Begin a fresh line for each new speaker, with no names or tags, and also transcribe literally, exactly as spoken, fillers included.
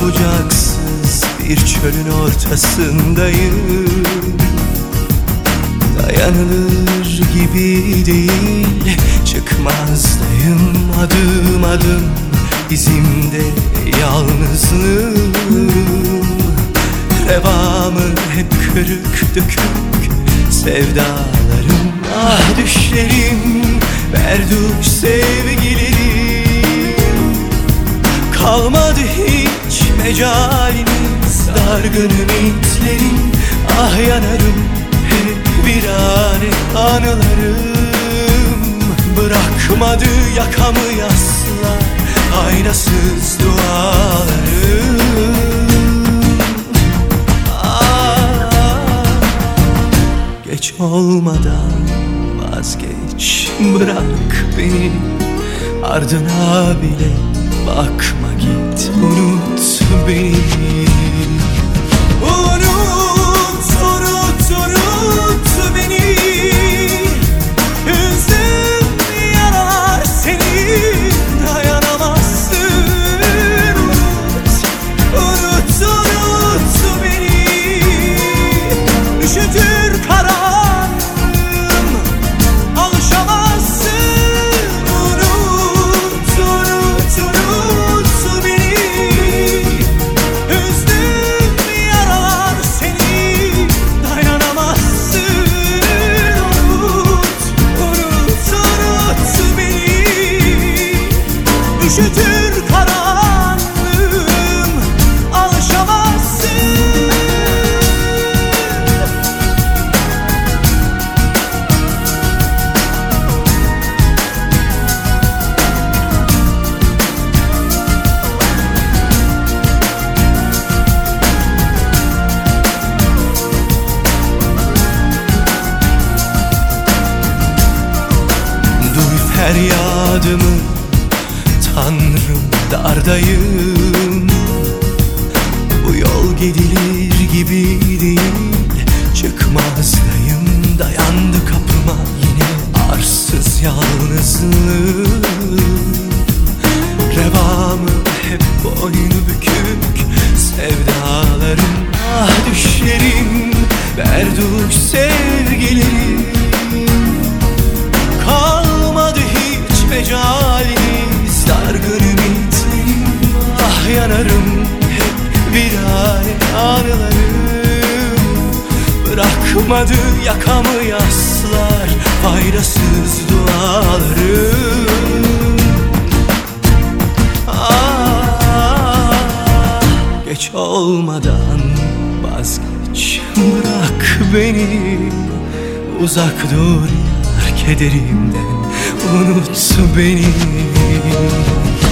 bucaksız bir çölün ortasındayım. Dayanılır gibi değil, çıkmazdayım adım adım, izimde yalnızlığım. Revamı hep kırık dökük sevdalarım, ah düşlerim, berduş sevgilerim. Kalmadı hiç mecalimiz, dargın ümitlerim, ah yanarım hep virane anılarım. Bırakmadı yakamı yaslar, aynasız dualarım. Geç olmadan vazgeç, bırak beni, ardına bile bakma, git, unut beni. Unut, unut, unut beni. Üzdüm yaralar seni, dayanamazsın. Unut, unut, unut beni. Üşütür karanlığım, üşütür karanlığım, alışamazsın. Duy feryadımı Tanrım, dardayım. Bu yol gidilir gibi değil, çıkmazdayım. Dayandı kapıma yine arsız yalnızlığım. Revamı hep boynu bükük sevdalarım, ah düşlerim, berduş sevgilerim. Kalmadı hiç mecalimiz, dargın ümitlerim, ah yanarım hep virane anılarım. Bırakmadı yakamı yaslar, faydasız dualarım. Ah, geç olmadan vazgeç, bırak beni, uzak dur yar kederimden, unut beni.